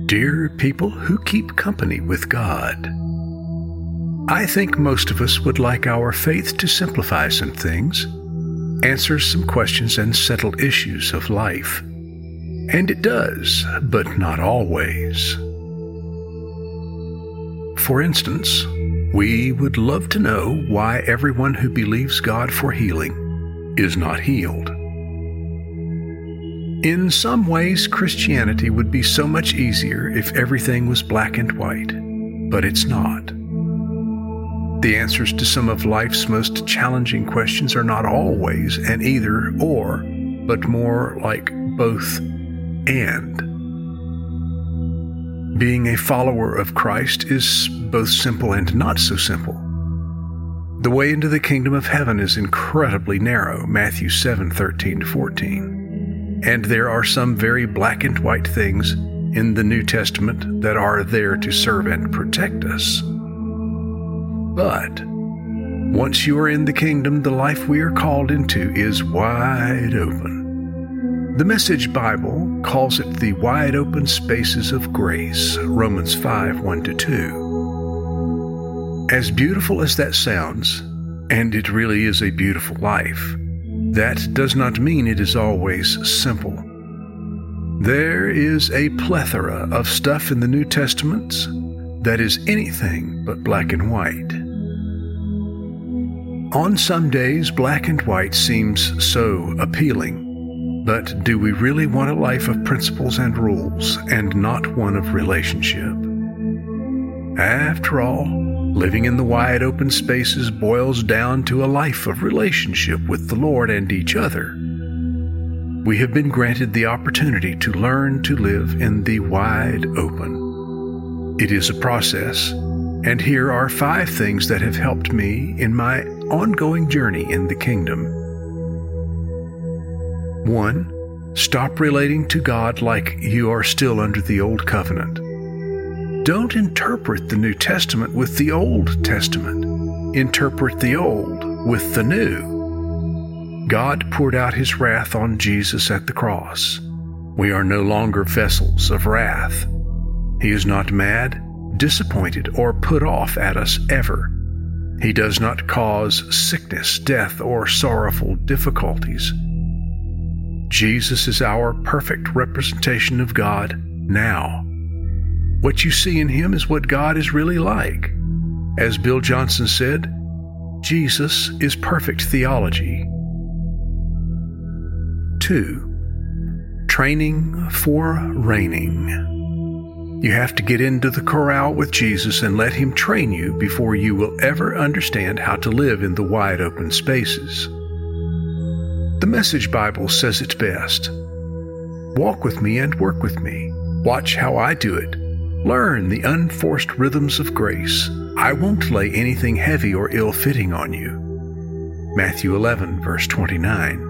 Dear people who keep company with God, I think most of us would like our faith to simplify some things, answer some questions, and settle issues of life. And it does, but not always. For instance, we would love to know why everyone who believes God for healing is not healed. In some ways, Christianity would be so much easier if everything was black and white, but it's not. The answers to some of life's most challenging questions are not always an either or, but more like both and. Being a follower of Christ is both simple and not so simple. The way into the kingdom of heaven is incredibly narrow, Matthew 7:13-14. And there are some very black and white things in the New Testament that are there to serve and protect us. But once you are in the kingdom, the life we are called into is wide open. The Message Bible calls it the wide open spaces of grace, Romans 5:1-2. As beautiful as that sounds, and it really is a beautiful life, that does not mean it is always simple. There is a plethora of stuff in the New Testament that is anything but black and white. On some days, black and white seems so appealing, but do we really want a life of principles and rules and not one of relationship? After all, living in the wide open spaces boils down to a life of relationship with the Lord and each other. We have been granted the opportunity to learn to live in the wide open. It is a process, and here are 5 things that have helped me in my ongoing journey in the kingdom. 1. Stop relating to God like you are still under the Old Covenant. Don't interpret the New Testament with the Old Testament. Interpret the Old with the New. God poured out His wrath on Jesus at the cross. We are no longer vessels of wrath. He is not mad, disappointed, or put off at us ever. He does not cause sickness, death, or sorrowful difficulties. Jesus is our perfect representation of God now. What you see in Him is what God is really like. As Bill Johnson said, Jesus is perfect theology. 2. Training for reigning. You have to get into the corral with Jesus and let Him train you before you will ever understand how to live in the wide open spaces. The Message Bible says it best. Walk with me and work with me. Watch how I do it. Learn the unforced rhythms of grace. I won't lay anything heavy or ill-fitting on you. Matthew 11:29.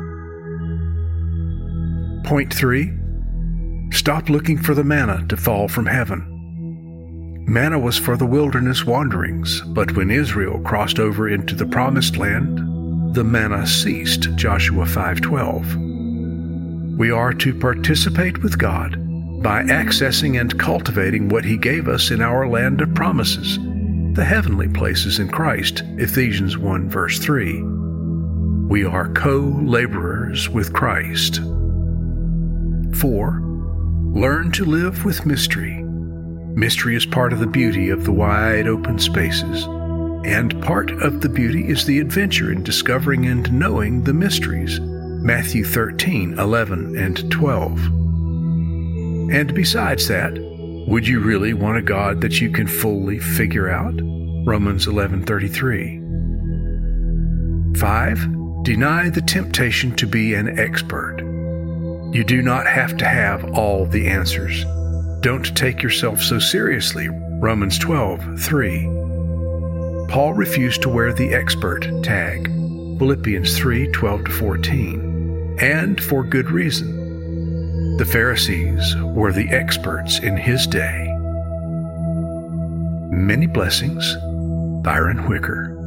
Point 3. Stop looking for the manna to fall from heaven. Manna was for the wilderness wanderings, but when Israel crossed over into the Promised Land, the manna ceased, Joshua 5:12. We are to participate with God by accessing and cultivating what He gave us in our land of promises, the heavenly places in Christ, Ephesians 1:3. We are co-laborers with Christ. 4. Learn to live with mystery. Mystery is part of the beauty of the wide open spaces, and part of the beauty is the adventure in discovering and knowing the mysteries, Matthew 13:11-12. And besides that, would you really want a God that you can fully figure out? Romans 11:33. 5. Deny the temptation to be an expert. You do not have to have all the answers. Don't take yourself so seriously, Romans 12:3. Paul refused to wear the expert tag, Philippians 3:12-14, and for good reason. The Pharisees were the experts in his day. Many blessings, Byron Whicker.